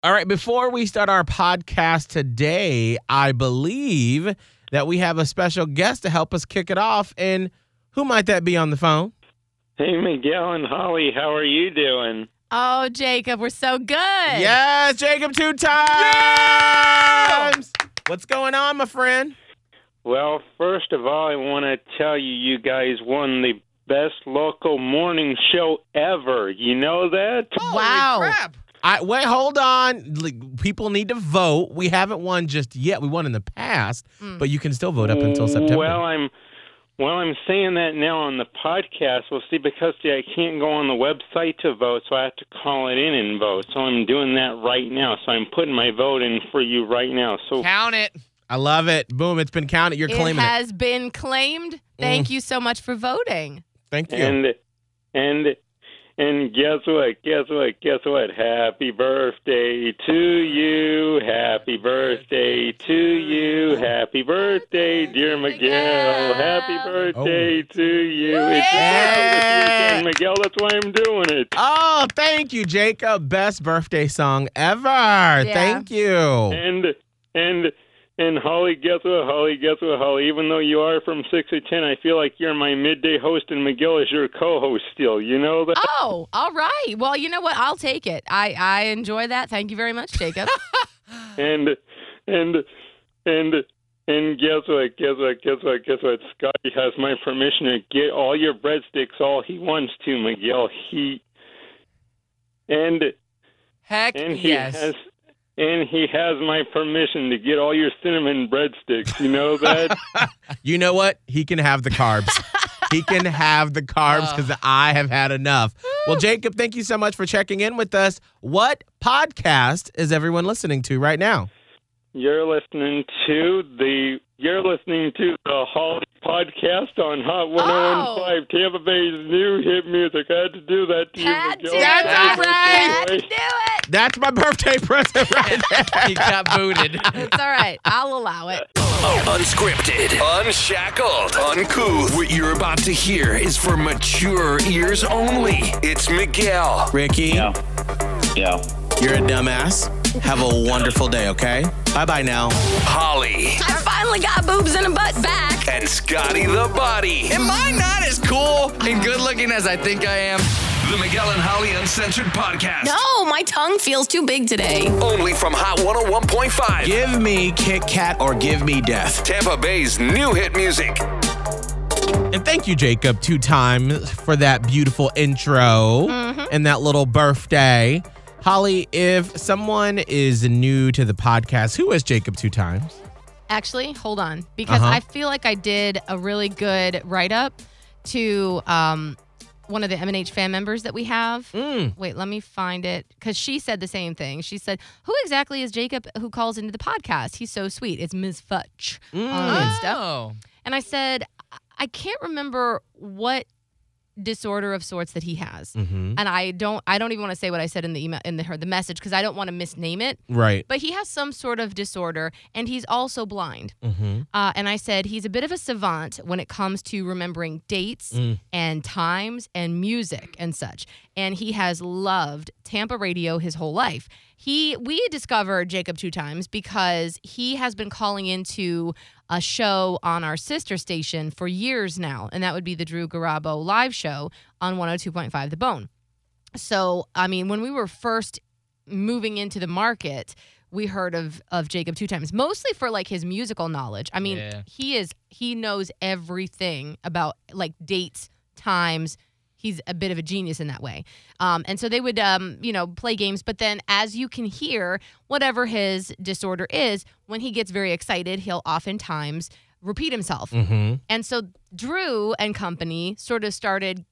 All right, before we start our podcast today, I believe that we have a special guest to help us kick it off. And who might that be on the phone? Hey, Miguel and Holly, how are you doing? Oh, Jacob, we're so good. Yes, Jacob 2 times. What's going on, my friend? Well, first of all, I want to tell you, you guys won the best local morning show ever. You know that? Wow. Holy crap. Wait, hold on. People need to vote. We haven't won just yet. We won in the past, but you can still vote up until September. Well, I'm saying that now on the podcast. Well, see, because I can't go on the website to vote, so I have to call it in and vote. So I'm doing that right now. So I'm putting my vote in for you right now. So Count it. I love it. Boom, it's been counted. You're claiming It has been claimed. Thank you so much for voting. Thank you. And guess what? Happy birthday to you. Happy birthday to you. Happy birthday, dear Miguel. Happy birthday to you. It's your birthday this weekend, Miguel. That's why I'm doing it. Oh, thank you, Jacob. Best birthday song ever. Thank you. And Holly, guess what, Holly? Even though you are from 6 to 10, I feel like you're my midday host and Miguel is your co-host still. You know that? Oh, all right. Well, you know what? I'll take it. I enjoy that. Thank you very much, Jacob. And guess what? Scotty has my permission to get all your breadsticks all he wants to, Miguel. Heck yes. And he has my permission to get all your cinnamon breadsticks. You know that? You know what? He can have the carbs. He can have the carbs because I have had enough. Well, Jacob, thank you so much for checking in with us. What podcast is everyone listening to right now? You're listening to the Holly podcast on Hot 101.5, Tampa Bay's new hit music. I had to do that to you, Miguel. That's all right. Had to do it. That's my birthday present right there. He got booted. It's all right. I'll allow it. Unscripted, unshackled, uncouth. What you're about to hear is for mature ears only. It's Miguel. Ricky, Yeah. you're a dumbass. Have a wonderful day, okay? Bye-bye now. Holly. I finally got boobs and a butt back. And Scotty the Body. Am I not as cool and good looking as I think I am? The Miguel and Holly Uncensored Podcast. No, my tongue feels too big today. Only from Hot 101.5. Give me Kit Kat or give me death. Tampa Bay's new hit music. And thank you, Jacob, 2 times for that beautiful intro and that little birthday. Holly, if someone is new to the podcast, who is Jacob 2 times? Actually, hold on. Because I feel like I did a really good write-up to one of the M&H fan members that we have. Wait, let me find it. Because she said the same thing. She said, who exactly is Jacob who calls into the podcast? He's so sweet. It's Ms. Futch on Insta. Oh. And I said, I can't remember what disorder of sorts that he has. And I don't even want to say what I said in the email in the message because I don't want to misname it. Right. But he has some sort of disorder and he's also blind. And I said he's a bit of a savant when it comes to remembering dates and times and music and such. And he has loved Tampa radio his whole life. We discovered Jacob 2 times because he has been calling into a show on our sister station for years now, and that would be the Drew Garabo live show on 102.5 The Bone. So, I mean, when we were first moving into the market, we heard of Jacob 2 times, mostly for like his musical knowledge. I mean, he knows everything about like dates, times. He's a bit of a genius in that way. And so they would, play games. But then as you can hear, whatever his disorder is, when he gets very excited, he'll oftentimes repeat himself. And so Drew and company sort of started,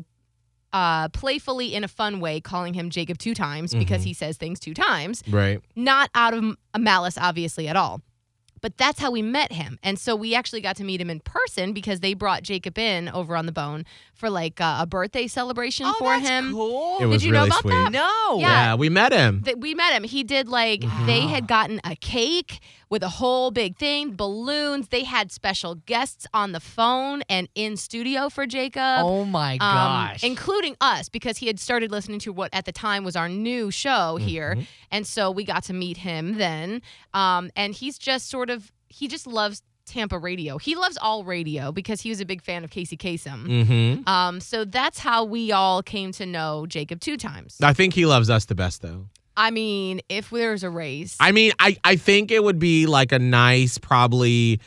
playfully in a fun way calling him Jacob 2 times because he says things 2 times. Right. Not out of a malice, obviously, at all. But that's how we met him. And so we actually got to meet him in person because they brought Jacob in over on the Bone for like a birthday celebration for him. Cool. It was Did you really know about sweet. that? No. Yeah. Yeah, we met him. We met him. He did like, they had gotten a cake with a whole big thing, balloons. They had special guests on the phone and in studio for Jacob. Oh my gosh. Including us, because he had started listening to what at the time was our new show here. And so we got to meet him then. And he's just he just loves Tampa radio. He loves all radio because he was a big fan of Casey Kasem. So that's how we all came to know Jacob 2 times. I think he loves us the best, though. I mean, if there's a race. I mean, I think it would be like a nice, probably,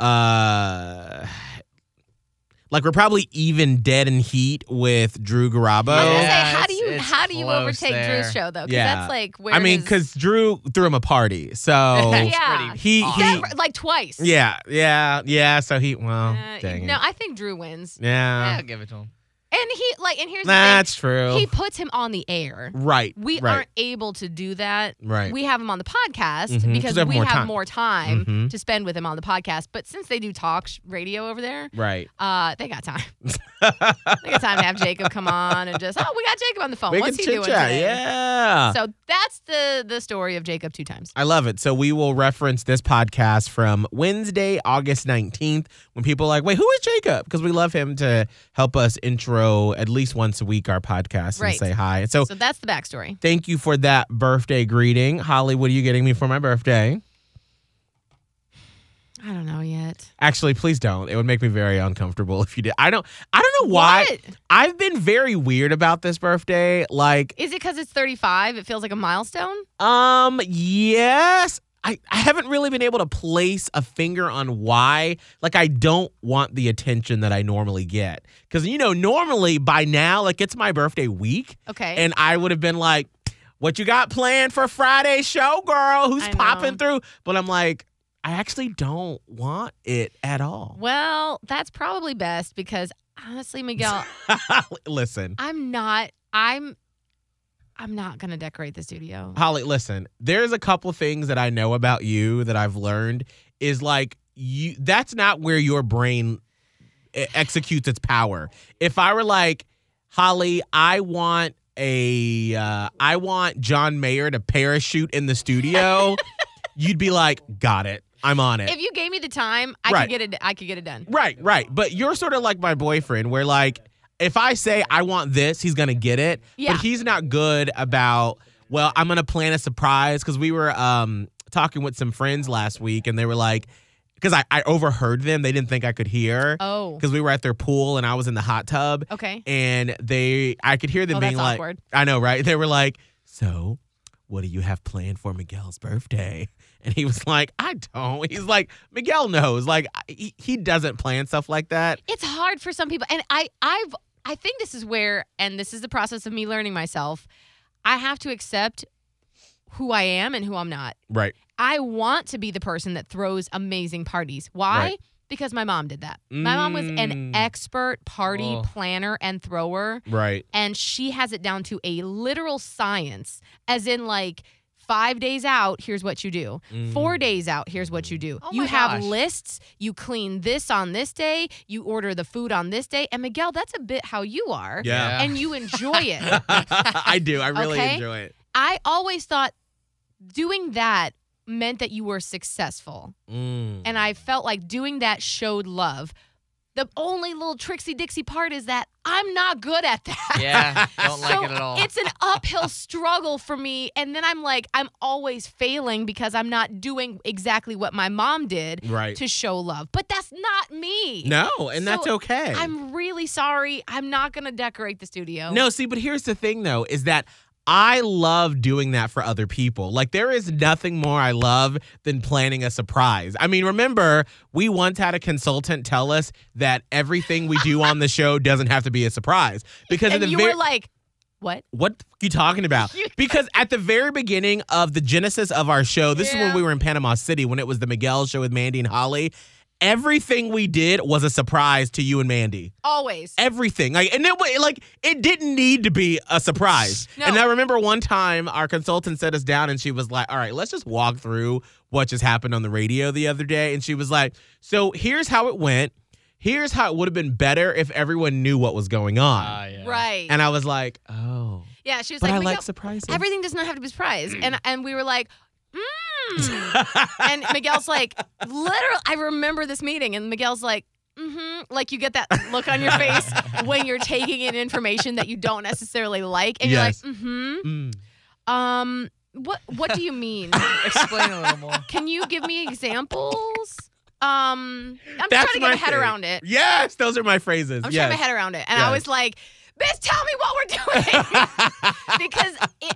like we're probably even dead in heat with Drew Garabo. I was gonna say, Yeah, how do you close overtake there. Drew's show though? Because Yeah. that's like where. I mean, because Drew threw him a party, so yeah, he like twice. yeah. So dang it. No, I think Drew wins. Yeah, I'll give it to him. And here's that's the true. thing. He puts him on the air. Right. We right. aren't able to do that. Right. We have him on the podcast Mhm, 'cause because they have we more have time. more time Mhm. to spend with him on the podcast. But since they do talk radio over there, Right. they got time. They got time to have Jacob come on and just, we got Jacob on the phone. We What's can he doing chit-chat, today? yeah. So that's the story of Jacob 2 times. I love it. So we will reference this podcast from Wednesday, August 19th, when people are like, wait, who is Jacob? Because we love him to help us intro at least once a week our podcast and Right. say hi. So that's the backstory. thank you for that birthday greeting. Holly, what are you getting me for my birthday? I don't know yet. Actually, please don't. It would make me very uncomfortable if you did. I don't know why. What? I've been very weird about this birthday. Like, Is it because it's 35? It feels like a milestone? yes. I haven't really been able to place a finger on why. Like, I don't want the attention that I normally get. Because, normally by now, like, it's my birthday week. Okay. And I would have been like, what you got planned for Friday's show, girl? Who's I know. popping through? But I'm like, I actually don't want it at all. Well, that's probably best because honestly, Miguel, Listen. I'm not going to decorate the studio. Holly, listen, there's a couple things that I know about you that I've learned is like that's not where your brain executes its power. If I were like, Holly, I want John Mayer to parachute in the studio, you'd be like, got it. I'm on it. If you gave me the time, I Right. could get it done. Right. But you're sort of like my boyfriend where like if I say I want this, he's going to get it. Yeah. But he's not good about, well, I'm going to plan a surprise because we were talking with some friends last week and they were like, because I overheard them. They didn't think I could hear. Oh. Because we were at their pool and I was in the hot tub. Okay. And I could hear them being that's like, awkward. I know, right? They were like, so what do you have planned for Miguel's birthday? And he was like, I don't. He's like, Miguel knows. Like, he doesn't plan stuff like that. It's hard for some people. And I think this is where, and this is the process of me learning myself, I have to accept who I am and who I'm not. Right. I want to be the person that throws amazing parties. Why? Right. Because my mom did that. My mom was an expert party Oh. planner and thrower. Right. And she has it down to a literal science, as in like 5 days out, here's what you do. 4 days out, here's what you do. Oh you my have gosh. lists. You clean this on this day. You order the food on this day. And Miguel, that's a bit how you are. Yeah. And you enjoy it. I do. I really Okay. enjoy it. I always thought doing that meant that you were successful. And I felt like doing that showed love. The only little Trixie Dixie part is that I'm not good at that. Yeah, don't like So it at all. it's an uphill struggle for me. And then I'm like, I'm always failing because I'm not doing exactly what my mom did Right. to show love. But that's not me. No, and that's So okay. I'm really sorry. I'm not going to decorate the studio. No, see, but here's the thing, though, is that I love doing that for other people. Like, there is nothing more I love than planning a surprise. I mean, remember, we once had a consultant tell us that everything we do on the show doesn't have to be a surprise. Because And you were like, what? what are you talking about? Because at the very beginning of the genesis of our show, this is when Yeah. we were in Panama City, when it was the Miguel show with Mandy and Holly. Everything we did was a surprise to you and Mandy. Always. Everything. It didn't need to be a surprise. No. And I remember one time our consultant set us down and she was like, all right, let's just walk through what just happened on the radio the other day. And she was like, so here's how it went. Here's how it would have been better if everyone knew what was going on. Yeah. Right. And I was like, oh. Yeah, she was But like, I Miguel, like surprises. everything does not have to be a surprise. And we were like, And Miguel's like, literally, I remember this meeting, and Miguel's like, like you get that look on your face when you're taking in information that you don't necessarily like, and Yes. you're like, what do you mean? Explain a little more. Can you give me examples? I'm That's trying to get my my head thing. around it. Yes, those are my phrases. I'm yes. trying my head around it. And I Yes. was like, bitch, tell me what we're doing. Because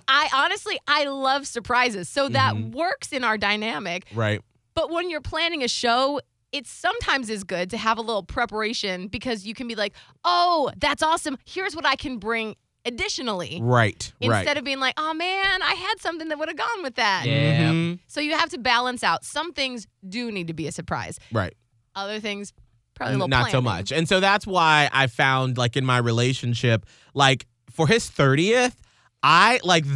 I love surprises. So that works in our dynamic. Right. But when you're planning a show, it sometimes is good to have a little preparation because you can be like, oh, that's awesome. Here's what I can bring additionally. Right. Instead of being like, oh man, I had something that would have gone with that. Yeah. Mhm. So you have to balance out. Some things do need to be a surprise. Right. Other things, probably a little Not so planning. much. And so that's why I found, like, in my relationship, like, for his 30th, I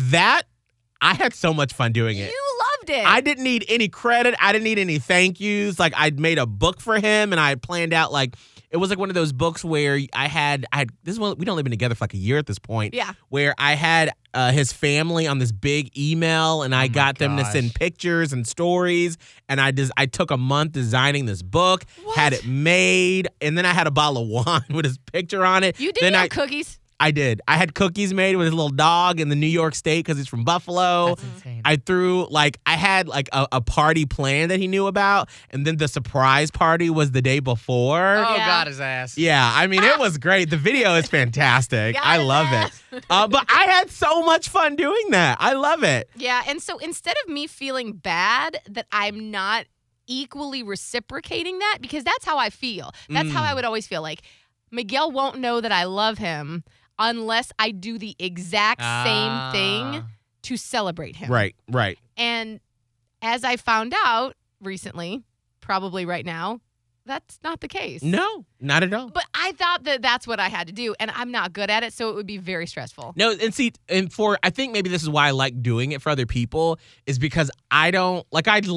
had so much fun doing it. You loved it. I didn't need any credit. I didn't need any thank yous. Like, I'd made a book for him, and I had planned out, like, it was like one of those books where I had this one. We'd only been together for like a year at this point. Yeah. Where I had his family on this big email, and I got them to gosh. send pictures and stories, and I took a month designing this book, had it made, and then I had a bottle of wine with his picture on it. You did Then have cookies. I did. I had cookies made with his little dog in the New York State because he's from Buffalo. That's insane. I had a party planned that he knew about, and then the surprise party was the day before. Oh, Yeah. God, his ass. Yeah, I mean, it was great. The video is fantastic. Got I his love ass. it. But I had so much fun doing that. I love it. Yeah, and so instead of me feeling bad that I'm not equally reciprocating that, because that's how I feel. That's how I would always feel. Like, Miguel won't know that I love him unless I do the exact same thing to celebrate him. Right. And as I found out recently, probably right now, that's not the case. No, not at all. But I thought that that's what I had to do, and I'm not good at it, so it would be very stressful. No, and see, I think maybe this is why I like doing it for other people, is because I don't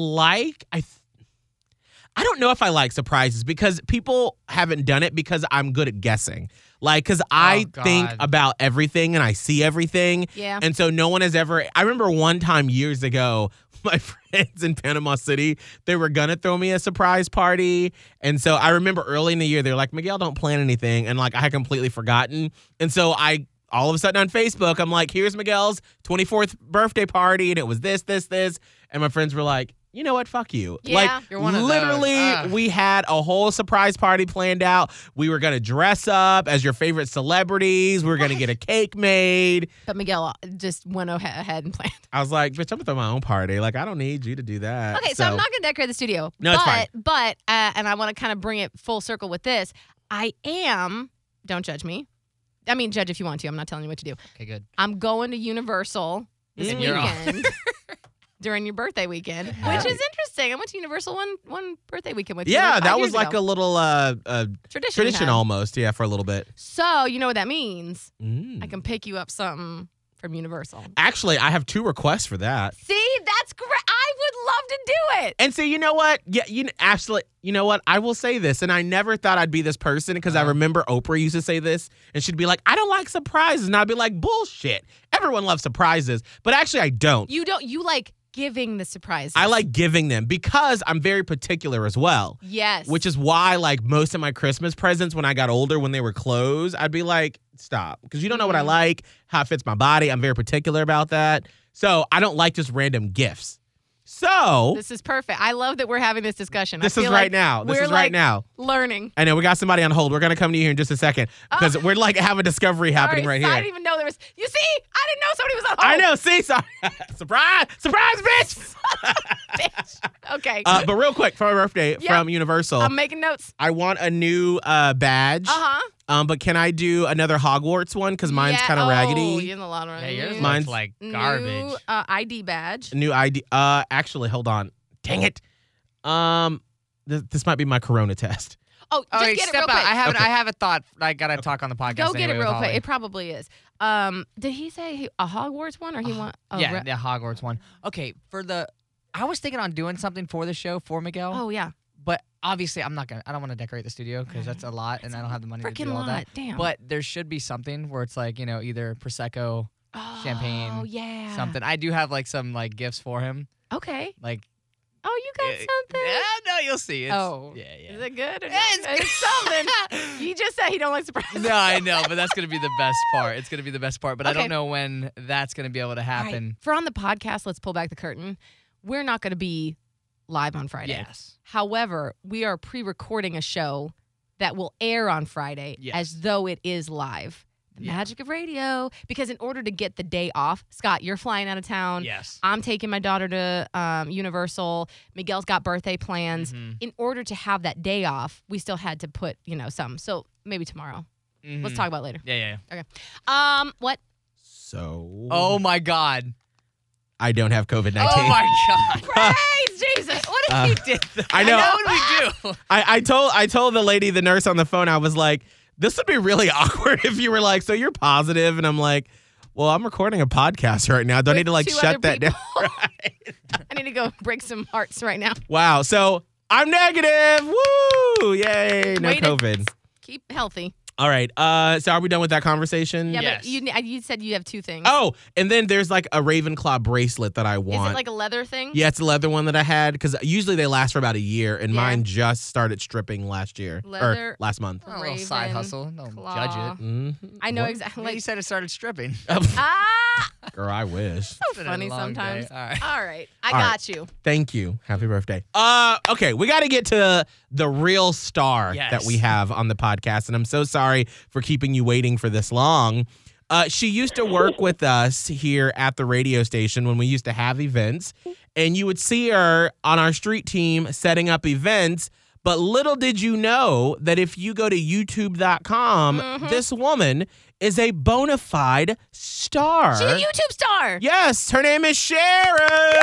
know if I like surprises because people haven't done it because I'm good at guessing. Like, because I think God. about everything and I see everything. Yeah. And so no one has ever, I remember one time years ago, my friends in Panama City, they were going to throw me a surprise party. And so I remember early in the year, they were like, Miguel, don't plan anything. And like, I had completely forgotten. And so all of a sudden on Facebook, I'm like, here's Miguel's 24th birthday party. And it was this. And my friends were like, you know what? Fuck you. Yeah. Like, You're one of those. literally, Ugh. we had a whole surprise party planned out. We were going to dress up as your favorite celebrities. We were going to get a cake made. But Miguel just went ahead and planned. I was like, bitch, I'm going to throw my own party. Like, I don't need you to do that. Okay, so I'm not going to decorate the studio. No, it's fine. But, and I want to kind of bring it full circle with this. I am, don't judge me. I mean, judge if you want to. I'm not telling you what to do. Okay, good. I'm going to Universal this You're off. weekend during your birthday weekend, which is interesting. I went to Universal one birthday weekend with you. Yeah, like 5 that was years like ago. a little tradition. we tradition had. almost. Yeah, for a little bit. So, you know what that means? Mm. I can pick you up something from Universal. Actually, I have 2 requests for that. See, that's great. I would love to do it. And so, you know what? Yeah, absolutely. You know what? I will say this, and I never thought I'd be this person because I remember Oprah used to say this, and she'd be like, I don't like surprises. And I'd be like, bullshit. Everyone loves surprises. But actually, I don't. You like giving the surprises. I like giving them because I'm very particular as well. Yes. Which is why, like, most of my Christmas presents when I got older, when they were clothes, I'd be like, stop. Because you don't know what I like, how it fits my body. I'm very particular about that. So I don't like just random gifts. So This is perfect. I love that we're having this discussion. this I is feel right like now. This we're, is right like, now. learning. I know we got somebody on hold. We're going to come to you here in just a second because we're like have a discovery happening Sorry, right I here. didn't even know there was. You see, I didn't know somebody was on hold. I know. See, sorry. surprise, bitch. Bitch. Okay. But real quick, for my birthday Yeah. from Universal, I'm making notes. I want a new badge. But can I do another Hogwarts one? Because mine's kind of Oh, raggedy. you're in the lot of Yeah, yours Mine's looks like garbage. New ID badge. A new ID. Actually, hold on. Dang it. This might be my Corona test. Oh, just Okay, get it step real out. quick. Okay. I have a thought. I gotta talk on the podcast. Go get anyway it with real quick. Holly. It probably is. Did he say a Hogwarts one or he want? Oh, Yeah, the Hogwarts one. Okay, I was thinking on doing something for the show for Miguel. Oh yeah. But obviously, I don't want to decorate the studio because that's a lot, and I don't have the money to Freaking do all lot. that. Damn. But there should be something where it's like either prosecco, champagne, Oh yeah. something. I do have like some like gifts for him. Okay. Like, Oh, you got something? yeah, no, you'll see. It's, Oh. yeah. Is it good? Or Yeah, not? It's something. You just said he don't like surprises. No, I know, but that's gonna be the best part. It's gonna be the best part, but I Okay. don't know when that's gonna be able to All right. happen. For on the podcast, let's pull back the curtain. We're not going to be live on Friday. Yes. However, we are pre-recording a show that will air on Friday Yes. as though it is live. The magic of radio. Because in order to get the day off, Scott, you're flying out of town. Yes. I'm taking my daughter to Universal. Miguel's got birthday plans. Mhm. In order to have that day off, we still had to put, some. So maybe tomorrow. Let's Mhm. talk about it later. Yeah. Okay. What? So Oh my God. I don't have COVID-19. Oh my God. Praise Jesus. What if He you did that. I know. What do we do? I told the lady, the nurse on the phone, I was like, this would be really awkward if you were like, so you're positive, and I'm like, well, I'm recording a podcast right now. Do I need to like two shut other that down? people. I need to go break some hearts right now. Wow. So I'm negative. Woo! Yay! No Way to COVID. Keep healthy. All right. So are we done with that conversation? Yeah, Yes. but you said you have two things. Oh, and then there's like a Ravenclaw bracelet that I want. Is it like a leather thing? Yeah, it's a leather one that I had because usually they last for about a year, and Yeah. mine just started stripping last year Leather- or last month. A little side Raven hustle. Don't claw. judge it. Mhm. I know What? exactly. Like you said, it started stripping. Girl, I wish. So been a funny long sometimes. day. All right. All right. I All right. got you. Thank you. Happy birthday. Okay, we got to get to the real star Yes. that we have on the podcast, and I'm so sorry for keeping you waiting for this long. She used to work with us here at the radio station when we used to have events, and you would see her on our street team setting up events. But little did you know that if you go to youtube.com, this woman is a bona fide star. She's a YouTube star. Yes, her name is Sharon.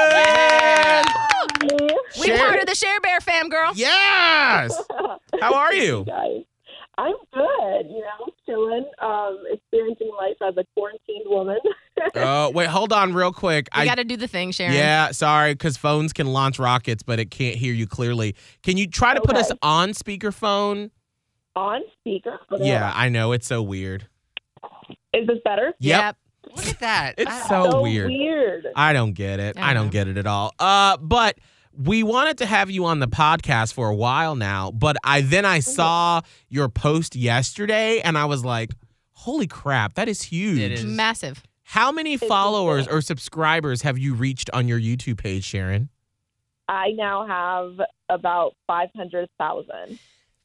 We part of the Share Bear fam, girl. Yes. How are you? Guys, I'm good. Chilling, experiencing life as a quarantined woman. Oh, wait, hold on real quick. You got to do the thing, Sharon. Yeah, sorry, because phones can launch rockets, but it can't hear you clearly. Can you try to put us Okay. on speakerphone? On speaker. Yeah, I know. It's so weird. Is this better? Yep. Look at that. It's so weird. Weird. I don't get it. I I don't know. get it at all. But we wanted to have you on the podcast for a while now, but I saw your post yesterday and I was like, holy crap, that is huge. It is. Massive. How many followers or subscribers have you reached on your YouTube page, Sharon? I now have about 500,000.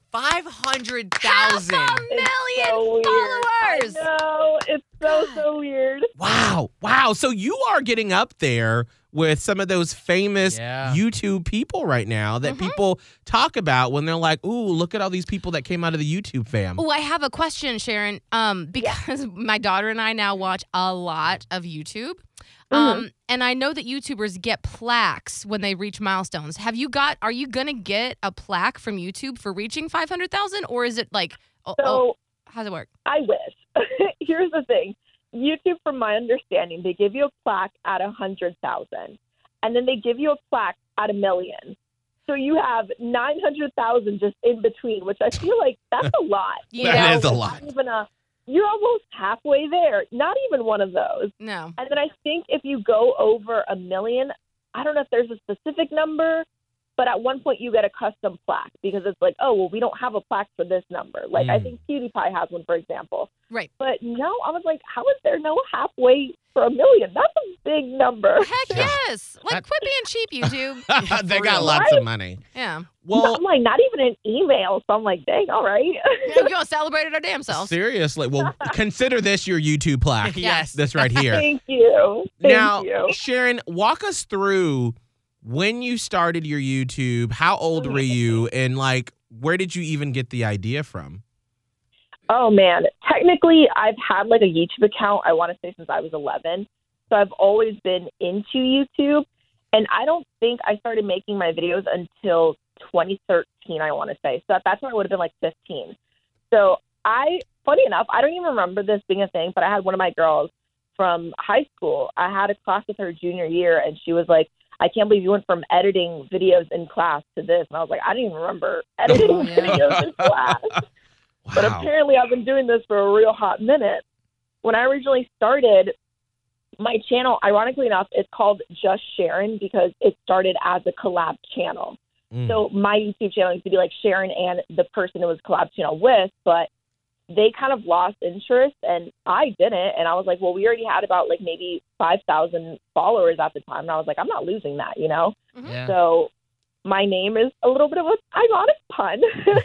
500,000. Half a million So weird. followers. I know. It's so weird. Wow. So you are getting up there with some of those famous Yeah. YouTube people right now that people talk about when they're like, ooh, look at all these people that came out of the YouTube fam. Oh, I have a question, Sharon. Because my daughter and I now watch a lot of YouTube. And I know that YouTubers get plaques when they reach milestones. Are you gonna get a plaque from YouTube for reaching 500,000, or is it like, So how's it work? I wish. Here's the thing. YouTube, from my understanding, they give you a plaque at 100,000, and then they give you a plaque at 1 million. So you have 900,000 just in between, which I feel like that's a lot. Yeah. That is a It's lot. not even you're almost halfway there. Not even one of those. No. And then I think if you go over 1 million, I don't know if there's a specific number, but at one point you get a custom plaque because it's like, oh, well, we don't have a plaque for this number. Like I think PewDiePie has one, for example. Right. But no, I was like, how is there no halfway for 1 million? That's a big number. Heck yes. Like, quit being cheap, YouTube. They got real. lots of money. Yeah. Well, I'm like, not even an email. So I'm like, dang, all right. We're gonna celebrate it our damn selves. seriously. Well, consider this your YouTube plaque. Yes. This right here. Thank you. Thank Now, you. Sharon, walk us through when you started your YouTube. How old were you, and like, where did you even get the idea from? Oh, man. Technically, I've had like a YouTube account, I want to say, since I was 11. So I've always been into YouTube. And I don't think I started making my videos until 2013, I want to say. So at that time, I would have been like 15. So funny enough, I don't even remember this being a thing, but I had one of my girls from high school. I had a class with her junior year, and she was like, I can't believe you went from editing videos in class to this. And I was like, I didn't even remember editing videos in class. But apparently I've been doing this for a real hot minute. When I originally started, my channel, ironically enough, it's called Just Sharon because it started as a collab channel. So my YouTube channel used to be like Sharon and the person it was collab channel with, but they kind of lost interest and I didn't. And I was like, well, we already had about like maybe 5,000 followers at the time. And I was like, I'm not losing that, you know? Yeah. So my name is a little bit of an ironic pun.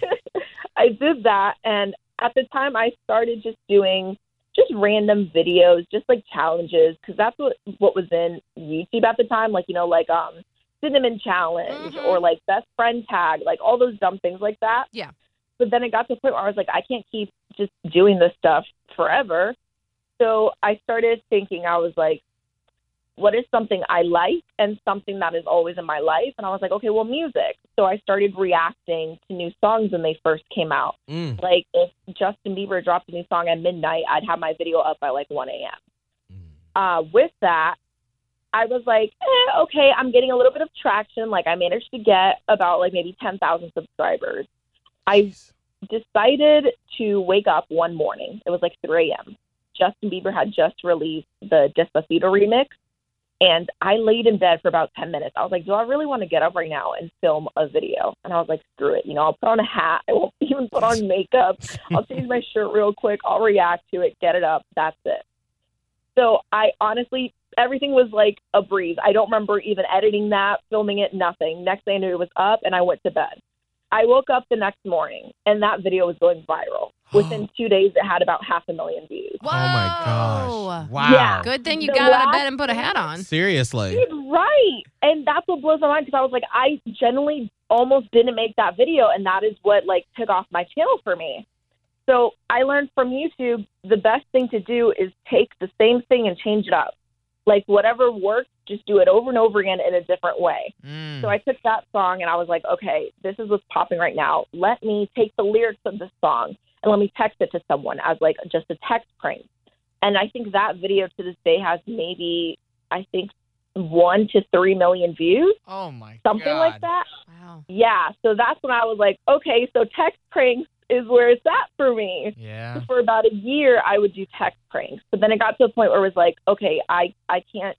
I did that. And at the time I started just doing just random videos, just like challenges. Cause that's what was in YouTube at the time. Like, you know, like, cinnamon challenge or like best friend tag, like all those dumb things like that. Yeah. But then it got to the point where I was like, I can't keep just doing this stuff forever. So I started thinking, I was like, what is something I like and something that is always in my life? And I was like, okay, well, music. So I started reacting to new songs when they first came out. Like if Justin Bieber dropped a new song at midnight, I'd have my video up by like 1 a.m. With that, I was like, okay, I'm getting a little bit of traction. Like I managed to get about like maybe 10,000 subscribers. I decided to wake up one morning. It was like 3 a.m. Justin Bieber had just released the Despacito remix. And I laid in bed for about 10 minutes. I was like, do I really want to get up right now and film a video? And I was like, screw it. You know, I'll put on a hat. I won't even put on makeup. I'll change my shirt real quick. I'll react to it, get it up. That's it. So I honestly, everything was like a breeze. I don't remember even editing that, filming it, nothing. Next thing I knew, it was up and I went to bed. I woke up the next morning and that video was going viral. Within 2 days, it had about 500,000 views. Whoa. Oh my gosh. Wow. Yeah. Good thing you The got out of last bed and put a hat on. Seriously. Dude, right. And that's what blows my mind because I was like, I genuinely almost didn't make that video. And that is what like took off my channel for me. So I learned from YouTube, the best thing to do is take the same thing and change it up. Like whatever works, just do it over and over again in a different way. So I took that song and I was like, okay, this is what's popping right now. Let me take the lyrics of this song and let me text it to someone as like just a text prank. And I think that video to this day has maybe, I think, 1 to 3 million views. Oh my Something God. like that. Wow. Yeah. So that's when I was like, okay, so text pranks is where it's at for me. Yeah. For about a year, I would do text pranks. But then it got to a point where it was like, okay, I can't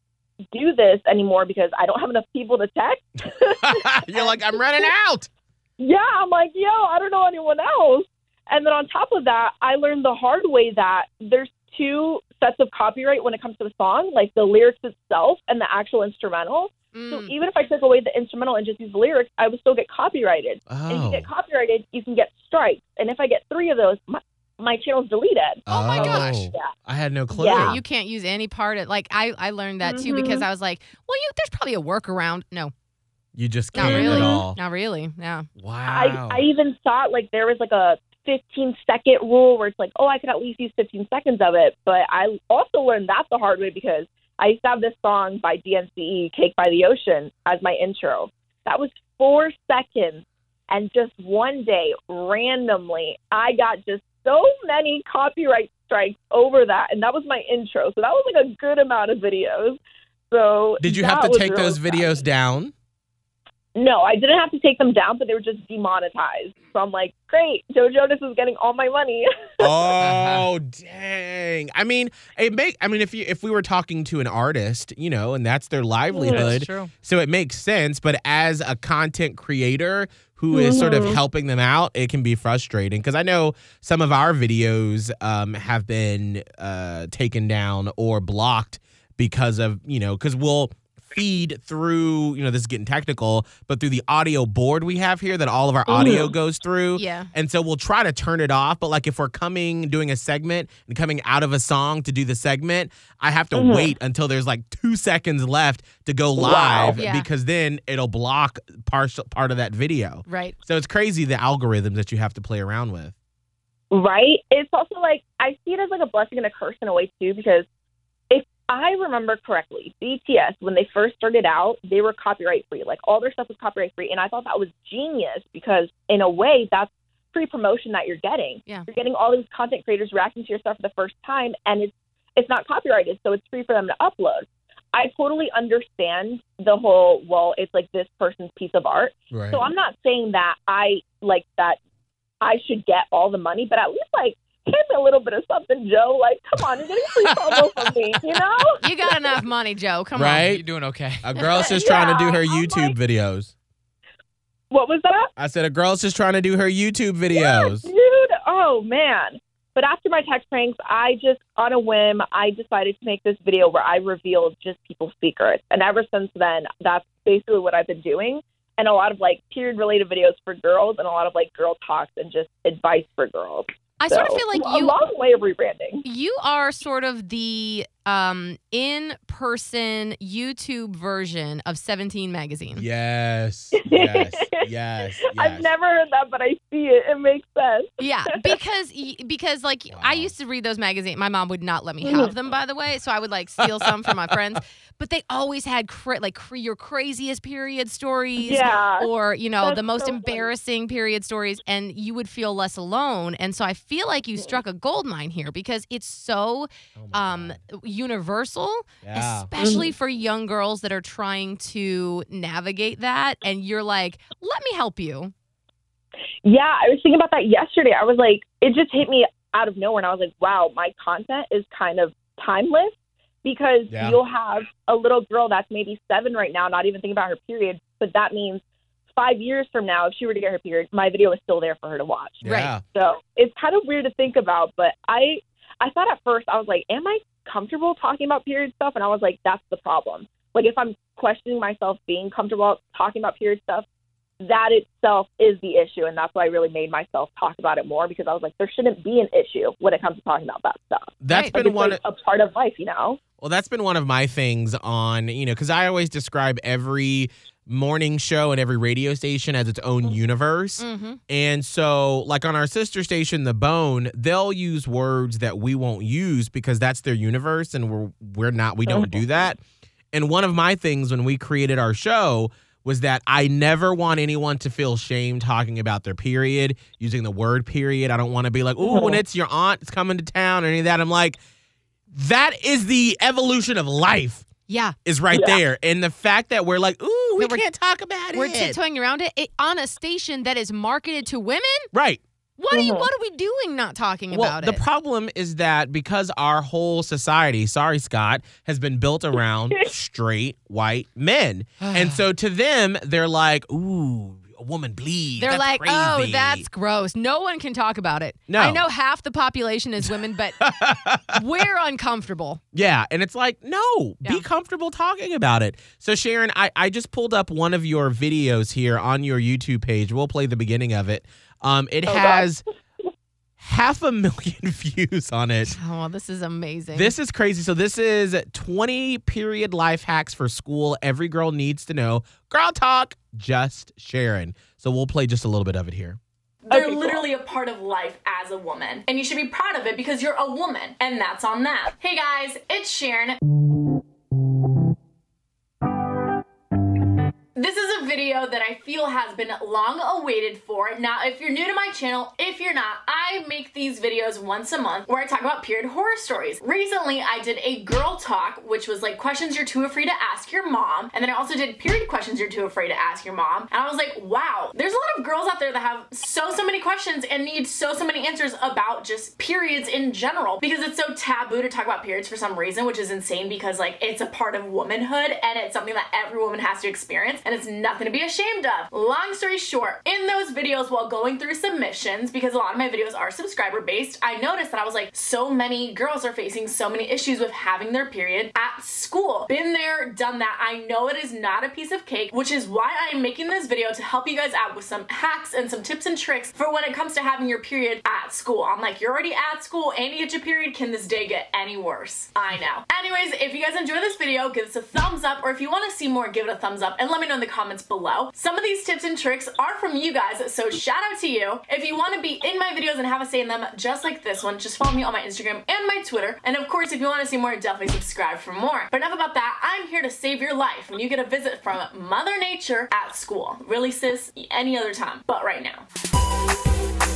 do this anymore because I don't have enough people to text. You're like, I'm running out. Yeah, I'm like, yo, I don't know anyone else. And then on top of that, I learned the hard way that there's 2 sets of copyright when it comes to the song, like the lyrics itself and the actual instrumental. So even if I took away the instrumental and just use the lyrics, I would still get copyrighted. And if you get copyrighted, you can get strikes. And if I get 3 of those, my channel's deleted. Oh my gosh. Yeah. I had no clue. Yeah. You can't use any part of like I learned that too because I was like, well, there's probably a workaround. No, You just not can't really. at all. Not really. Yeah. Wow. I even thought like there was like a 15-second rule where it's like, oh, I could at least use 15 seconds of it. But I also learned that the hard way because I used to have this song by DNCE, Cake by the Ocean, as my intro. That was 4 seconds. And just one day, randomly, I got just so many copyright strikes over that. And that was my intro. So that was like a good amount of videos. So Did you have that to was take really those videos sad. down? No, I didn't have to take them down, but they were just demonetized. So I'm like, great, Joe Jonas is getting all my money. Oh, dang. I mean, if we were talking to an artist, you know, and that's their livelihood. That's true. So it makes sense, but as a content creator who is sort of helping them out, it can be frustrating because I know some of our videos have been taken down or blocked because of, you know, because we'll feed through, you know, this is getting technical, but through the audio board we have here that all of our audio goes through. Yeah. And so we'll try to turn it off. But like if we're doing a segment and coming out of a song to do the segment, I have to wait until there's like 2 seconds left to go live Yeah. because then it'll block part of that video. Right. So it's crazy the algorithms that you have to play around with. Right? It's also like, I see it as like a blessing and a curse in a way too, because if I remember correctly, BTS, when they first started out, they were copyright free. Like all their stuff was copyright free. And I thought that was genius because in a way that's free promotion that you're getting. Yeah. You're getting all these content creators reacting to your stuff for the first time and it's not copyrighted. So it's free for them to upload. I totally understand the whole, well, it's like this person's piece of art. Right. So I'm not saying that I should get all the money, but at least like hand me a little bit of something, Joe. Like, come on, you're getting free promo from me, you know? You got enough money, Joe. Come on. Right? You're doing okay. A girl's just trying to do her I'm YouTube like- videos. What was that? I said a girl's just trying to do her YouTube videos. Dude, oh, man. But after my text pranks, I just, on a whim, I decided to make this video where I revealed just people's secrets. And ever since then, that's basically what I've been doing. And a lot of, like, period-related videos for girls and a lot of, like, girl talks and just advice for girls. I sort of feel like a long way of rebranding. You are sort of the in-person YouTube version of 17 magazine. Yes. Yes. I've never heard that, but I see it. It makes sense. Yeah, because like I used to read those magazines. My mom would not let me have them, by the way, so I would like steal some from my friends. But they always had your craziest period stories, or the most embarrassing period stories, and you would feel less alone. And so I feel like you struck a gold mine here because it's so universal, especially for young girls that are trying to navigate that. And you're like, let me help you. Yeah, I was thinking about that yesterday. I was like, it just hit me out of nowhere, and I was like, wow, my content is kind of timeless. Because you'll have a little girl that's maybe 7 right now, not even thinking about her period, but that means 5 years from now, if she were to get her period, my video is still there for her to watch. Yeah. Right. So it's kind of weird to think about, but I thought at first, I was like, am I comfortable talking about period stuff? And I was like, that's the problem. Like, if I'm questioning myself being comfortable talking about period stuff, that itself is the issue. And that's why I really made myself talk about it more, because I was like, there shouldn't be an issue when it comes to talking about that stuff. That's Right. been It's one like a part of life, Well, that's been one of my things on, because I always describe every morning show and every radio station as its own universe. Mm-hmm. And so, like on our sister station, The Bone, they'll use words that we won't use because that's their universe, and we don't do that. And one of my things when we created our show was that I never want anyone to feel shame talking about their period, using the word period. I don't want to be like, ooh, when it's your aunt, it's coming to town, or any of that. I'm like, that is the evolution of life. Yeah. Is right there. And the fact that we're like, ooh, we can't talk about We're it. tiptoeing around it on a station that is marketed to women? Right. What are we doing not talking about the it? problem is that because our whole society, sorry, Scott, has been built around straight white men. And so to them, they're like, ooh, a woman bleeds. They're That's like, crazy. oh, that's gross. No one can talk about it. No. I know half the population is women, but we're uncomfortable. Yeah, and it's like, no, Yeah. be comfortable talking about it. So, Sharon, I just pulled up one of your videos here on your YouTube page. We'll play the beginning of it. It has 500,000 views on it. Oh, this is amazing. This is crazy. So this is 20 period life hacks for school every girl needs to know. Girl talk, just Sharon. So we'll play just a little bit of it here. They're literally a part of life as a woman. And you should be proud of it because you're a woman. And that's on that. Hey guys, it's Sharon. This is a video that I feel has been long awaited for. Now, if you're new to my channel, if you're not, I make these videos once a month where I talk about period horror stories. Recently, I did a girl talk, which was like questions you're too afraid to ask your mom. And then I also did period questions you're too afraid to ask your mom. And I was like, wow, there's a lot of girls out there that have so many questions and need so many answers about just periods in general, because it's so taboo to talk about periods for some reason, which is insane because like it's a part of womanhood and it's something that every woman has to experience. And it's nothing to be ashamed of. Long story short, in those videos while going through submissions, because a lot of my videos are subscriber based, I noticed that I was like, so many girls are facing so many issues with having their period at school. Been there, done that. I know it is not a piece of cake, which is why I'm making this video to help you guys out with some hacks and some tips and tricks for when it comes to having your period at school. I'm like, you're already at school and you get your period. Can this day get any worse? I know. Anyways, if you guys enjoy this video, give us a thumbs up, or if you want to see more, give it a thumbs up and let me know in the comments below. Some of these tips and tricks are from you guys, so shout out to you. If you want to be in my videos and have a say in them just like this one, just follow me on my Instagram and my Twitter. And of course, if you want to see more, definitely subscribe for more. But enough about that. I'm here to save your life when you get a visit from Mother Nature at school. Really, sis? Any other time, but right now.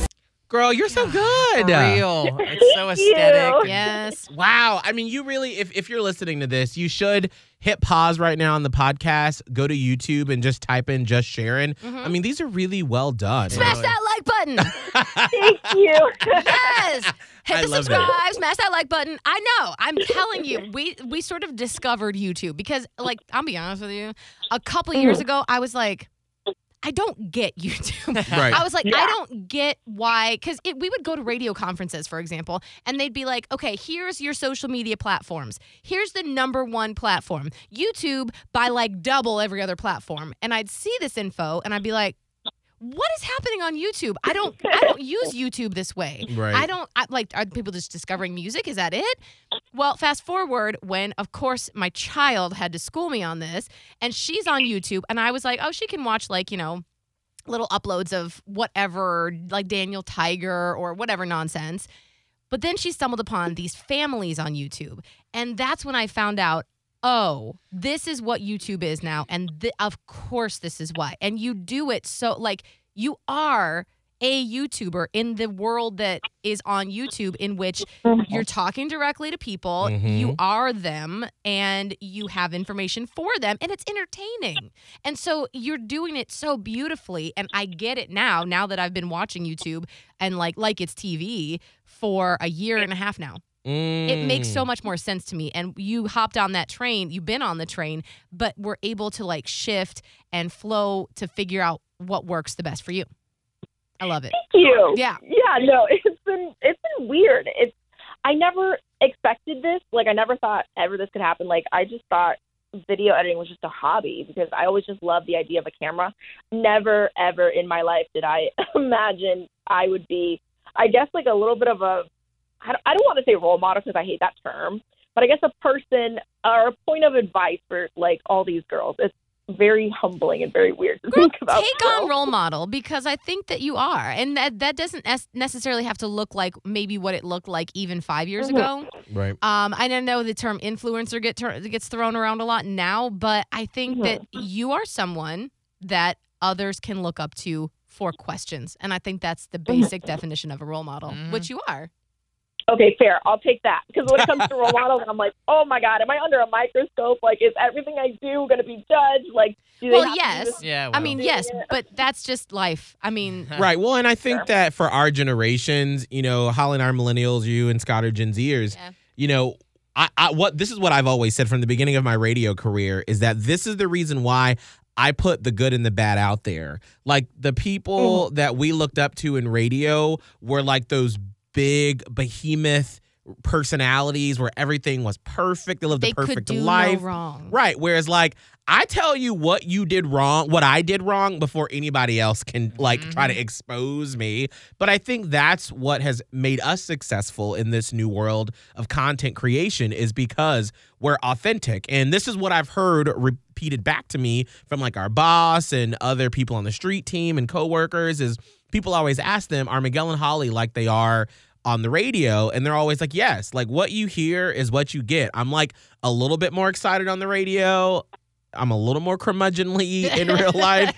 Girl, you're so good. For real. It's so Thank you. aesthetic. Yes. Wow. I mean, you really, if you're listening to this, you should hit pause right now on the podcast, go to YouTube and just type in Just Sharon. I mean, these are really well done. Smash that like button. Thank you. Yes. Hit I the love subscribe, smash that like button. I know. I'm telling you, we sort of discovered YouTube because, like, I'll be honest with you, a couple years ago, I was like, I don't get YouTube. Right. I was like, I don't get why, because we would go to radio conferences, for example, and they'd be like, okay, here's your social media platforms. Here's the #1 platform. YouTube by like double every other platform. And I'd see this info and I'd be like, what is happening on YouTube? I don't use YouTube this way. Right. Are people just discovering music? Is that it? Well, fast forward when, of course, my child had to school me on this, and she's on YouTube, and I was like, oh, she can watch, like, you know, little uploads of whatever, like Daniel Tiger or whatever nonsense. But then she stumbled upon these families on YouTube, and that's when I found out, oh, this is what YouTube is now. And of course, this is why. And you do it so, like, you are a YouTuber in the world that is on YouTube, in which you're talking directly to people, you are them, and you have information for them, and it's entertaining. And so you're doing it so beautifully. And I get it now that I've been watching YouTube and like it's TV for a year and a half now. It makes so much more sense to me. And you hopped on that train, you've been on the train, but we're able to like shift and flow to figure out what works the best for you. I love it. Thank you. Yeah. Yeah, no, it's been weird. I never expected this. Like, I never thought ever this could happen. Like, I just thought video editing was just a hobby because I always just loved the idea of a camera. Never, ever in my life did I imagine I would be, I guess, like a little bit of a, I don't want to say role model because I hate that term, but I guess a person or a point of advice for like all these girls. It's very humbling and very weird to think about. Take on role model, because I think that you are. And that doesn't necessarily have to look like maybe what it looked like even 5 years ago. Right. I don't know the term influencer gets thrown around a lot now, but I think that you are someone that others can look up to for questions. And I think that's the basic definition of a role model, which you are. Okay, fair. I'll take that. Because when it comes to role models, I'm like, oh my God, am I under a microscope? Like, is everything I do going to be judged? Like, do they have to do yes. this? Yeah. I mean, yes, but that's just life. I mean, Right. Well, and I think that for our generations, you know, Holly and I are millennials, you and Scott are Gen Zers, you know, this is what I've always said from the beginning of my radio career is that this is the reason why I put the good and the bad out there. Like, the people that we looked up to in radio were like those big behemoth personalities where everything was perfect. They lived they the perfect could do life. no wrong. Right. Whereas, like, I tell you what you did wrong, what I did wrong before anybody else can like try to expose me. But I think that's what has made us successful in this new world of content creation is because we're authentic. And this is what I've heard repeated back to me from like our boss and other people on the street team and coworkers is people always ask them, are Miguel and Holly like they are on the radio? And they're always like, yes, like what you hear is what you get. I'm like a little bit more excited on the radio. I'm a little more curmudgeonly in real life.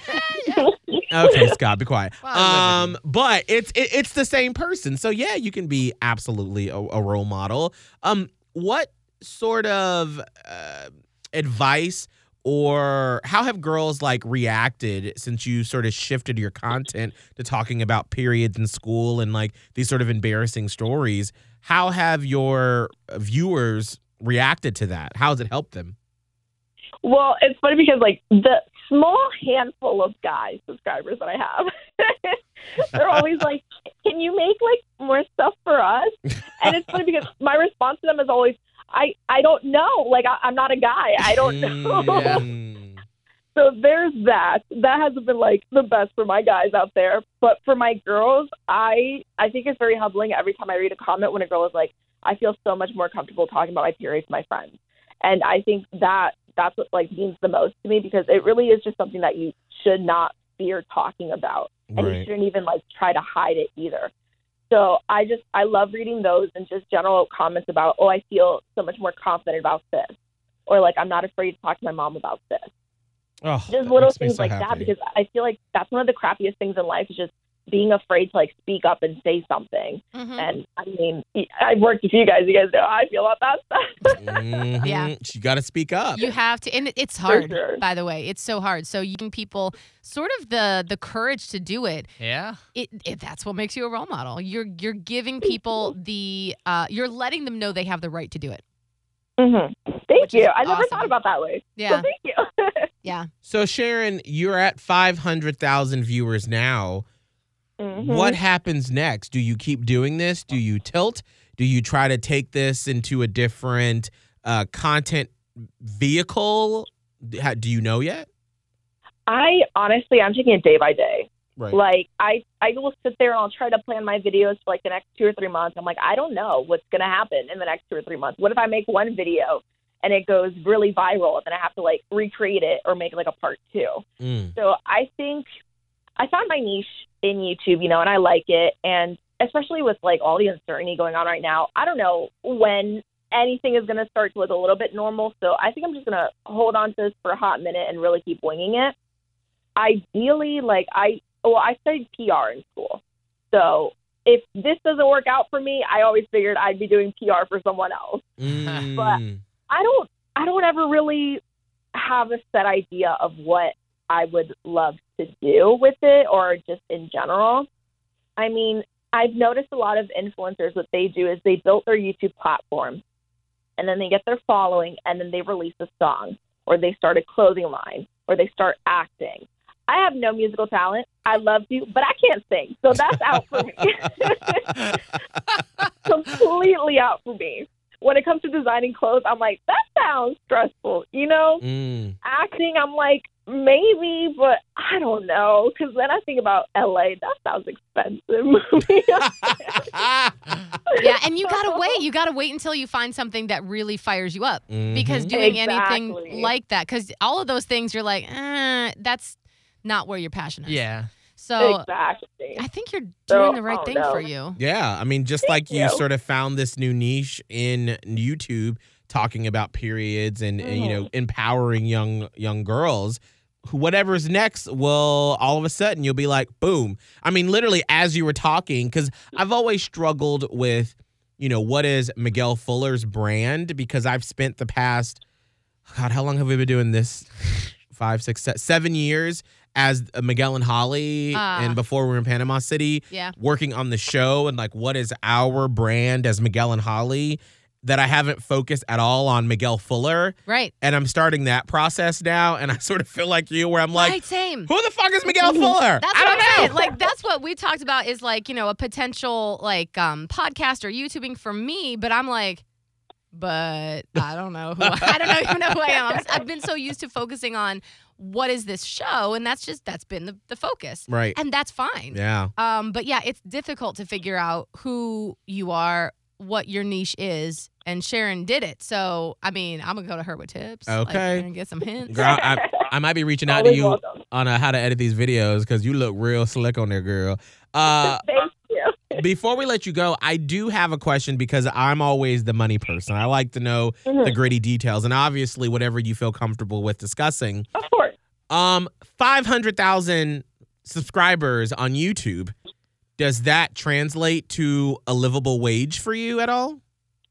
Okay, Scott, be quiet. But it's the same person. So yeah, you can be absolutely a role model. What sort of advice or how have girls like reacted since you sort of shifted your content to talking about periods in school and like these sort of embarrassing stories? How have your viewers reacted to that? How has it helped them? Well, it's funny because, like, the small handful of guys subscribers that I have, they're always like, can you make, like, more stuff for us? And it's funny because my response to them is always, I don't know. Like, I'm not a guy. I don't know. So there's that. That hasn't been, like, the best for my guys out there. But for my girls, I think it's very humbling every time I read a comment when a girl is like, I feel so much more comfortable talking about my period to my friends. And I think that's what like means the most to me because it really is just something that you should not fear talking about. And you shouldn't even like try to hide it either. So I love reading those and just general comments about, oh, I feel so much more confident about this. Or like, I'm not afraid to talk to my mom about this. Oh, just little things so like happy. that because I feel like that's one of the crappiest things in life is just being afraid to like speak up and say something. Mm-hmm. And I mean, I've worked with you guys. You guys know how I feel about that stuff. Mhm. Yeah. You got to speak up. You have to, and it's hard, sure. by the way. It's so hard. So giving people sort of the courage to do it, Yeah. that's what makes you a role model. You're giving people you're letting them know they have the right to do it. Mm-hmm. Thank Which is you. I never awesome. thought about that way. Yeah. So thank you. Yeah. So, Sharon, you're at 500,000 viewers now. Mhm. What happens next? Do you keep doing this? Do you tilt? Do you try to take this into a different content vehicle? Do you know yet? I'm taking it day by day. Right. Like I will sit there and I'll try to plan my videos for like the next 2 or 3 months. I'm like, I don't know what's going to happen in the next 2 or 3 months. What if I make one video and it goes really viral and then I have to like recreate it or make like a part 2? So I think I found my niche in YouTube, and I like it. And especially with like all the uncertainty going on right now, I don't know when anything is going to start to look a little bit normal. So I think I'm just going to hold on to this for a hot minute and really keep winging it. Ideally, I studied PR in school. So if this doesn't work out for me, I always figured I'd be doing PR for someone else. But I don't ever really have a set idea of what I would love to do with it or just in general. I mean, I've noticed a lot of influencers, what they do is they built their YouTube platform and then they get their following and then they release a song or they start a clothing line or they start acting. I have no musical talent. I love to, but I can't sing. So that's out for me. Completely out for me. When it comes to designing clothes, I'm like, that sounds stressful, Acting, I'm like, maybe, but I don't know. Because then I think about LA. That sounds expensive. Yeah, and you gotta wait. You gotta wait until you find something that really fires you up. Because doing anything like that, because all of those things, you're like, that's not where your passion is. Yeah. So exactly. I think you're doing the right thing for you. Yeah. I mean, just like you sort of found this new niche in YouTube talking about periods and empowering young girls. Whatever's next will all of a sudden you'll be like, boom. I mean, literally as you were talking, because I've always struggled with, what is Miguel Fuller's brand? Because I've spent the past, God, how long have we been doing this? 5, 6, 7 years as Miguel and Holly, and before we were in Panama City, working on the show and like, what is our brand as Miguel and Holly? That I haven't focused at all on Miguel Fuller. Right. And I'm starting that process now. And I sort of feel like you where I'm like, right, same. Who the fuck is Miguel Fuller? That's I don't know. saying. Like, that's what we talked about is like, a potential like podcast or YouTubing for me. But I'm like, but I don't know who I don't even know who I am. I've been so used to focusing on what is this show, and that's been the focus. Right. And that's fine. Yeah. But yeah, it's difficult to figure out who you are, what your niche is, and Sharon did it. So, I mean, I'm going to go to her with tips. Okay. And get some hints. Girl, I might be reaching out to you on how to edit these videos because you look real slick on there, girl. Thank you. Before we let you go, I do have a question because I'm always the money person. I like to know the gritty details and obviously whatever you feel comfortable with discussing. Of course. 500,000 subscribers on YouTube. Does that translate to a livable wage for you at all?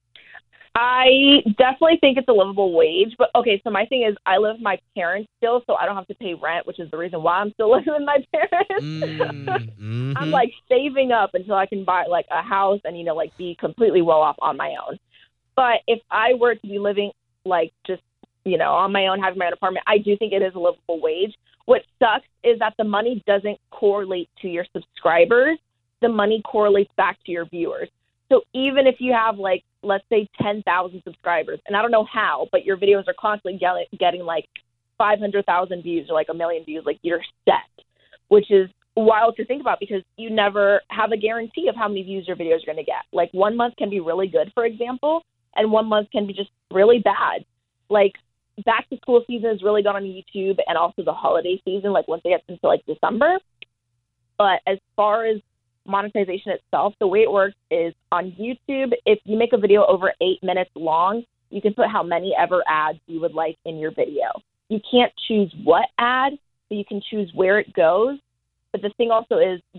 I definitely think it's a livable wage. But, okay, so my thing is I live with my parents still, so I don't have to pay rent, which is the reason why I'm still living with my parents. I'm, like, saving up until I can buy, like, a house and, like, be completely well off on my own. But if I were to be living, like, just, on my own, having my own apartment, I do think it is a livable wage. What sucks is that the money doesn't correlate to your subscribers. The money correlates back to your viewers. So even if you have, like, let's say 10,000 subscribers, and I don't know how, but your videos are constantly getting like 500,000 views or like 1 million views, like you're set, which is wild to think about because you never have a guarantee of how many views your videos are going to get. Like 1 month can be really good, for example, and 1 month can be just really bad. Like back to school season is really good on YouTube and also the holiday season, like once they get into like December. But as far as monetization itself, the way it works is on YouTube, if you make a video over 8 minutes long, you can put how many ever ads you would like in your video. You can't choose what ad, but you can choose where it goes. But the thing also is that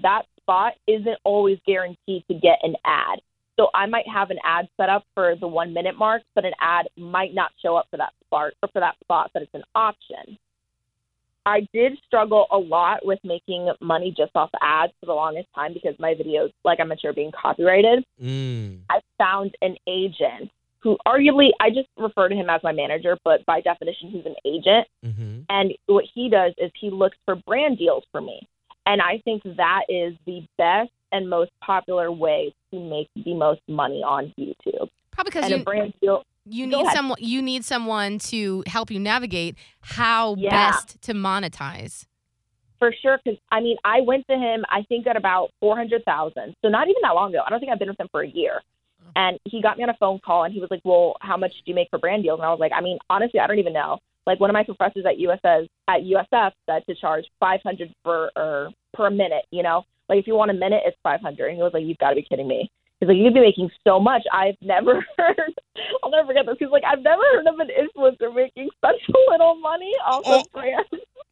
spot isn't always guaranteed to get an ad. So I might have an ad set up for the 1 minute mark, but an ad might not show up for that spot or for that spot, but it's an option. I did struggle a lot with making money just off ads for the longest time because my videos, like I mentioned, are being copyrighted. I found an agent who arguably, I just refer to him as my manager, but by definition, he's an agent. And what he does is he looks for brand deals for me. And I think that is the best and most popular way to make the most money on YouTube. Probably because a brand deal. You need someone to help you navigate how best to monetize. For sure, because, I mean, I went to him, I think, at about 400,000. So not even that long ago. I don't think I've been with him for a year. And he got me on a phone call, and he was like, well, how much do you make for brand deals? And I was like, I mean, honestly, I don't even know. Like, one of my professors at USF said to charge $500 per minute, you know? Like, if you want a minute, it's $500. And he was like, you've got to be kidding me. He's like, you'd be making so much. I've never heard, I'll never forget this. He's like, I've never heard of an influencer making such little money off of brands.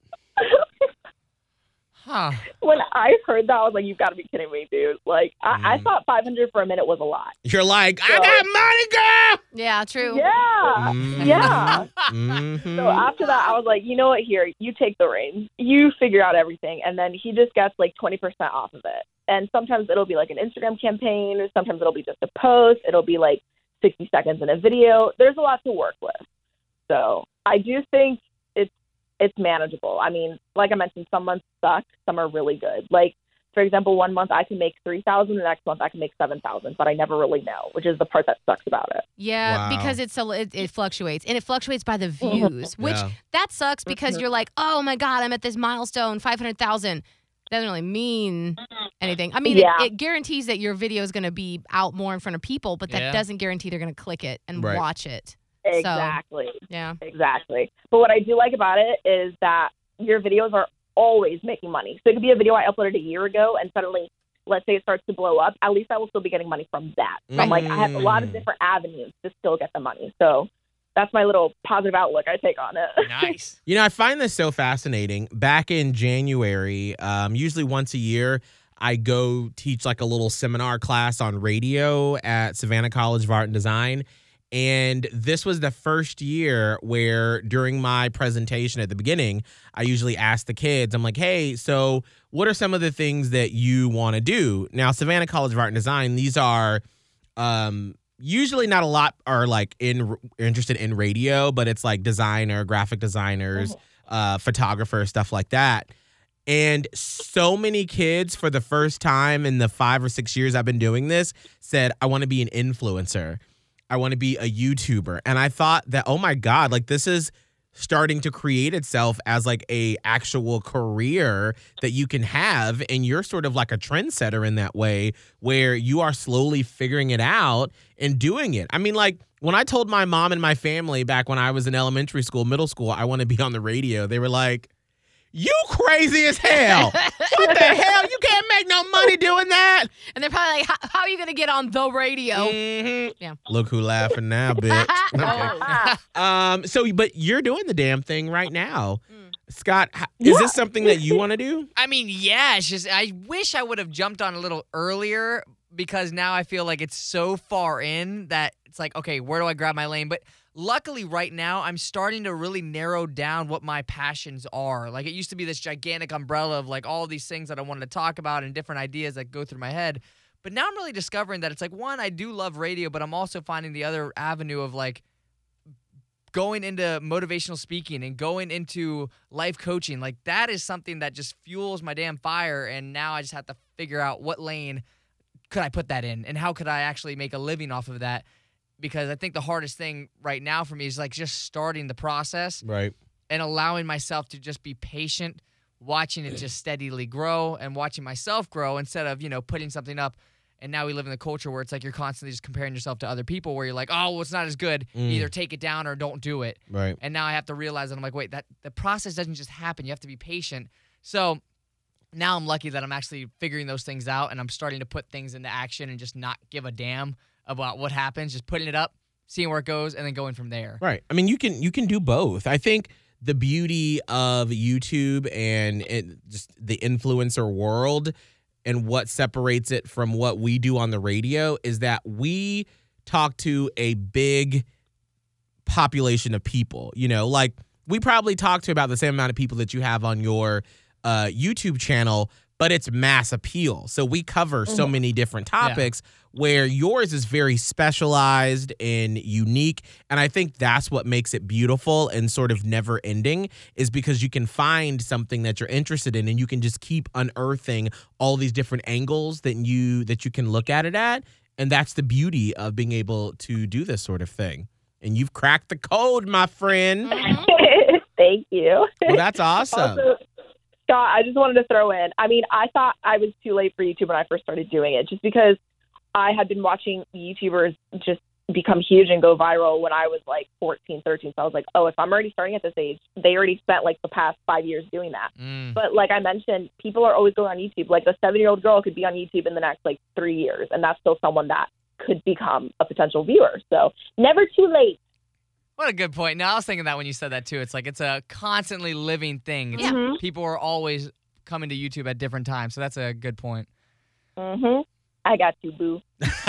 When I heard that, I was like, you've got to be kidding me, dude. Like, I thought 500 for a minute was a lot. You're like, I got money, girl! Yeah, true. Yeah, yeah. So after that, I was like, you know what, here, you take the reins. You figure out everything. And then he just gets like 20% off of it. And sometimes it'll be like an Instagram campaign, or sometimes it'll be just a post. It'll be like 60 seconds in a video. There's a lot to work with. So I do think it's manageable. I mean, like I mentioned, some months suck, some are really good. Like, for example, one month I can make 3,000, the next month I can make 7,000, but I never really know, which is the part that sucks about it. Yeah, because it fluctuates, and it fluctuates by the views, which that sucks because you're like, oh my God, I'm at this milestone, 500,000. Doesn't really mean anything. I mean, it guarantees that your video is going to be out more in front of people, but that doesn't guarantee they're going to click it and watch it. Exactly. So, yeah. Exactly. But what I do like about it is that your videos are always making money. So it could be a video I uploaded a year ago, and suddenly, let's say it starts to blow up. At least I will still be getting money from that. So I'm like, I have a lot of different avenues to still get the money. So that's my little positive outlook I take on it. Nice. You know, I find this so fascinating. Back in January, usually once a year, I go teach like a little seminar class on radio at Savannah College of Art and Design. And this was the first year where during my presentation at the beginning, I usually ask the kids, I'm like, hey, so what are some of the things that you want to do? Now, Savannah College of Art and Design, these are usually not a lot are like interested in radio, but it's like designer, graphic designers, photographers, stuff like that. And so many kids for the first time in the 5 or 6 years I've been doing this said, I want to be an influencer. I want to be a YouTuber. And I thought that, oh my God, like this is starting to create itself as like a actual career that you can have. And you're sort of like a trendsetter in that way where you are slowly figuring it out and doing it. I mean, like when I told my mom and my family back when I was in elementary school, middle school, I want to be on the radio, they were like, you crazy as hell. What the hell? You can't make no money doing that. And they're probably like, how are you going to get on the radio? Yeah. Look who laughing now, bitch. Okay. But you're doing the damn thing right now. Scott, is this something that you want to do? I mean, yeah. It's just I wish I would have jumped on a little earlier because now I feel like it's so far in that it's like, okay, where do I grab my lane? But luckily, right now, I'm starting to really narrow down what my passions are. Like, it used to be this gigantic umbrella of, like, all these things that I wanted to talk about and different ideas that go through my head. But now I'm really discovering that it's, like, one, I do love radio, but I'm also finding the other avenue of, like, going into motivational speaking and going into life coaching. Like, that is something that just fuels my damn fire, and now I just have to figure out what lane could I put that in and how could I actually make a living off of that. Because I think the hardest thing right now for me is like just starting the process. Right. And allowing myself to just be patient, watching it just steadily grow and watching myself grow instead of, putting something up. And now we live in the culture where it's like you're constantly just comparing yourself to other people where you're like, oh, well, it's not as good. Either take it down or don't do it. Right. And now I have to realize that I'm like, wait, that the process doesn't just happen. You have to be patient. So now I'm lucky that I'm actually figuring those things out and I'm starting to put things into action and just not give a damn about what happens, just putting it up, seeing where it goes, and then going from there. Right. I mean, you can do both. I think the beauty of YouTube and just the influencer world and what separates it from what we do on the radio is that we talk to a big population of people. You know, like we probably talk to about the same amount of people that you have on your YouTube channel, but it's mass appeal. So we cover so many different topics where yours is very specialized and unique. And I think that's what makes it beautiful and sort of never ending, is because you can find something that you're interested in and you can just keep unearthing all these different angles that you can look at it at. And that's the beauty of being able to do this sort of thing. And you've cracked the code, my friend. Thank you. Well, that's awesome. Also, Scott, I just wanted to throw in, I mean, I thought I was too late for YouTube when I first started doing it, just because I had been watching YouTubers just become huge and go viral when I was like 14, 13. So I was like, oh, if I'm already starting at this age, they already spent like the past 5 years doing that. But like I mentioned, people are always going on YouTube. Like a 7-year-old girl could be on YouTube in the next like 3 years, and that's still someone that could become a potential viewer. So never too late. What a good point. No, I was thinking that when you said that too. It's like it's a constantly living thing. It's, people are always coming to YouTube at different times. So that's a good point. I got you, boo.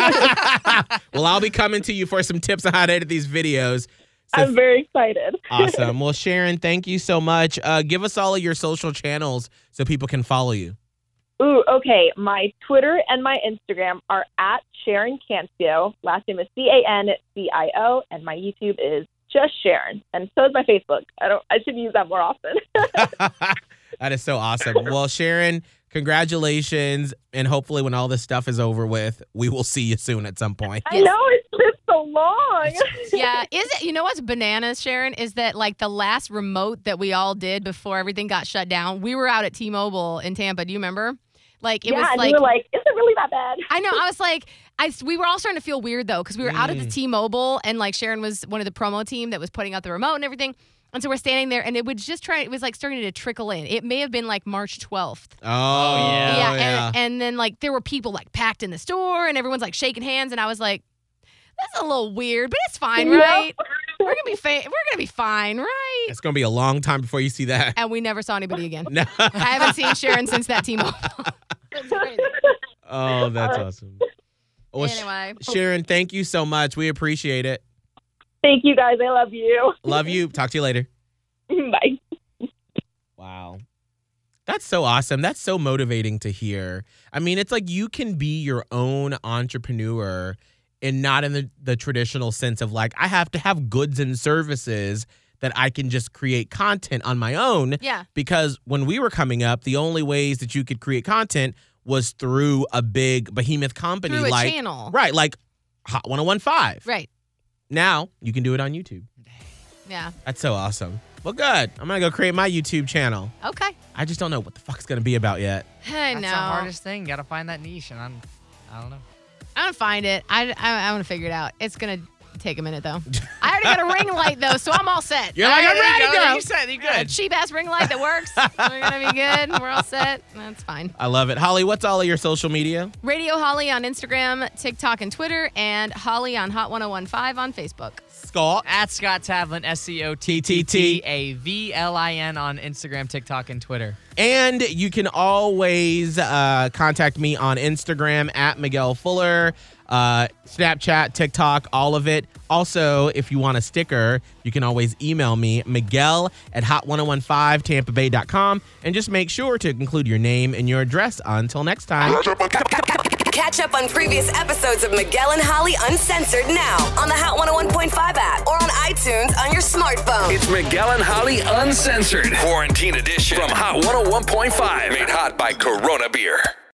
Well, I'll be coming to you for some tips on how to edit these videos. So I'm very excited. Awesome. Well, Sharon, thank you so much. Give us all of your social channels so people can follow you. Ooh, okay. My Twitter and my Instagram are at Sharon Cancio. Last name is Cancio, and my YouTube is just Sharon. And so is my Facebook. I should use that more often. That is so awesome. Well, Sharon, congratulations. And hopefully when all this stuff is over with, we will see you soon at some point. I know, it's been so long. Yeah. Is it, you know what's bananas, Sharon, is that like the last remote that we all did before everything got shut down, we were out at T-Mobile in Tampa. Do you remember? Like, it was like, you were like, is it really that bad? I know. I was like, we were all starting to feel weird though, because we were out at the T-Mobile and like Sharon was one of the promo team that was putting out the remote and everything. And so we're standing there and it was like starting to trickle in. It may have been like March 12th. Oh, yeah. Yeah. And then like there were people like packed in the store and everyone's like shaking hands. And I was like, that's a little weird, but it's fine, right? We're gonna be fine, right? It's gonna be a long time before you see that. And we never saw anybody again. No. I haven't seen Sharon since that T-Mobile. Oh, that's awesome. Well, Anyway. Sharon, thank you so much. We appreciate it. Thank you, guys. I love you. Love you. Talk to you later. Bye. Wow. That's so awesome. That's so motivating to hear. I mean, it's like you can be your own entrepreneur and not in the traditional sense of like, I have to have goods and services that I can just create content on my own. Yeah. Because when we were coming up, the only ways that you could create content was through a big behemoth company. Through a like, channel. Right. Like Hot 101.5. Right. Now you can do it on YouTube. Yeah. That's so awesome. Well, good. I'm going to go create my YouTube channel. Okay. I just don't know what the fuck it's going to be about yet. I know. That's the hardest thing. You got to find that niche, and I don't know. I'm going to find it. I want to figure it out. It's going to take a minute, though. I already got a ring light, though, so I'm all set. You're like, I'm ready, girl. You said you're good. Cheap-ass ring light that works. We're going to be good. We're all set. That's fine. I love it. Holly, what's all of your social media? Radio Holly on Instagram, TikTok, and Twitter, and Holly on Hot 101.5 on Facebook. Scott. At Scott Tavlin, SCOTTAVLIN on Instagram, TikTok, and Twitter. And you can always contact me on Instagram at Miguel Fuller, Snapchat, TikTok, all of it. Also, if you want a sticker, you can always email me, Miguel at hot1015tampabay.com, and just make sure to include your name and your address. Until next time. Catch up on previous episodes of Miguel and Holly Uncensored now on the Hot 101.5 app or on iTunes on your smartphone. It's Miguel and Holly Uncensored, Quarantine Edition from Hot 101.5. Made hot by Corona Beer.